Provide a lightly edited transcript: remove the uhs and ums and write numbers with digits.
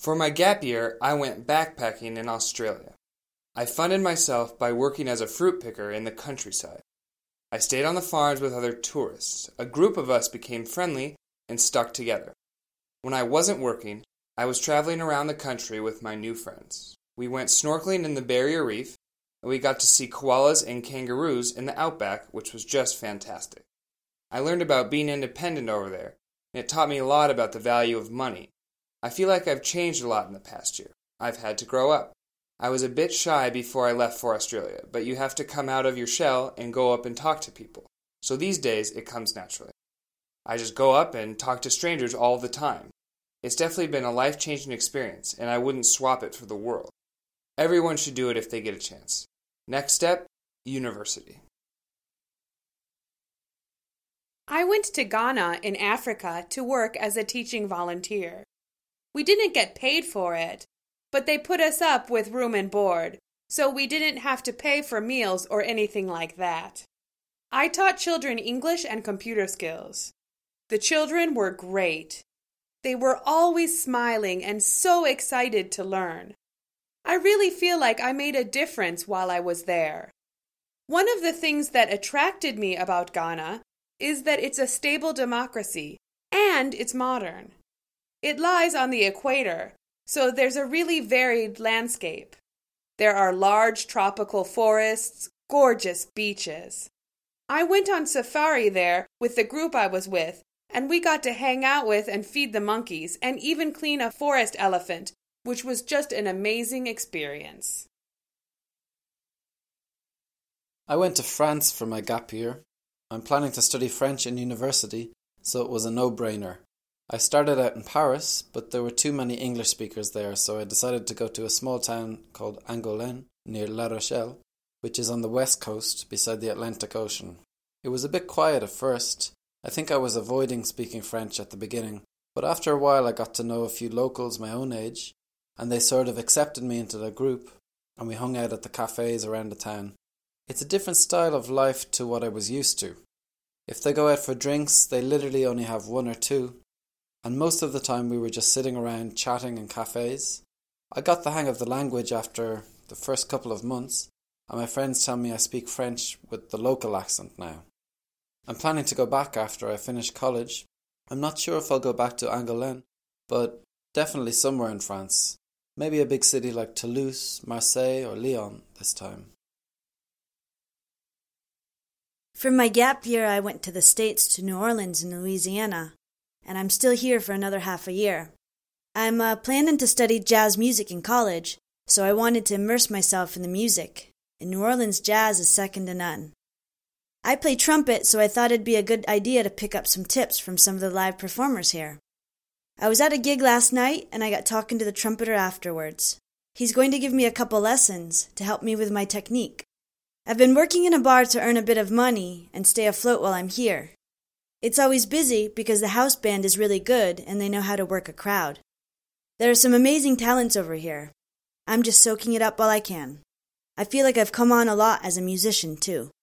For my gap year, I went backpacking in Australia. I funded myself by working as a fruit picker in the countryside. I stayed on the farms with other tourists. A group of us became friendly and stuck together. When I wasn't working, I was traveling around the country with my new friends. We went snorkeling in the Barrier Reef, and we got to see koalas and kangaroos in the outback, which was just fantastic. I learned about being independent over there, and it taught me a lot about the value of money. I feel like I've changed a lot in the past year. I've had to grow up. I was a bit shy before I left for Australia, but you have to come out of your shell and go up and talk to people. So these days, it comes naturally. I just go up and talk to strangers all the time. It's definitely been a life-changing experience, and I wouldn't swap it for the world. Everyone should do it if they get a chance. Next step, university. I went to Ghana in Africa to work as a teaching volunteer. We didn't get paid for it, but they put us up with room and board, so we didn't have to pay for meals or anything like that. I taught children English and computer skills. The children were great. They were always smiling and so excited to learn. I really feel like I made a difference while I was there. One of the things that attracted me about Ghana is that it's a stable democracy and it's modern. It lies on the equator, so there's a really varied landscape. There are large tropical forests, gorgeous beaches. I went on safari there with the group I was with, and we got to hang out with and feed the monkeys and even clean a forest elephant, which was just an amazing experience. I went to France for my gap year. I'm planning to study French in university, so it was a no-brainer. I started out in Paris, but there were too many English speakers there, so I decided to go to a small town called Angoulême, near La Rochelle, which is on the west coast beside the Atlantic Ocean. It was a bit quiet at first. I think I was avoiding speaking French at the beginning, but after a while I got to know a few locals my own age, and they sort of accepted me into their group, and we hung out at the cafes around the town. It's a different style of life to what I was used to. If they go out for drinks, they literally only have one or two, and most of the time we were just sitting around chatting in cafes. I got the hang of the language after the first couple of months, and my friends tell me I speak French with the local accent now. I'm planning to go back after I finish college. I'm not sure if I'll go back to Angoulême, but definitely somewhere in France. Maybe a big city like Toulouse, Marseille or Lyon this time. For my gap year, I went to the States, to New Orleans in Louisiana, and I'm still here for another half a year. I'm planning to study jazz music in college, so I wanted to immerse myself in the music. In New Orleans, jazz is second to none. I play trumpet, so I thought it'd be a good idea to pick up some tips from some of the live performers here. I was at a gig last night, and I got talking to the trumpeter afterwards. He's going to give me a couple lessons to help me with my technique. I've been working in a bar to earn a bit of money and stay afloat while I'm here. It's always busy because the house band is really good and they know how to work a crowd. There are some amazing talents over here. I'm just soaking it up while I can. I feel like I've come on a lot as a musician, too.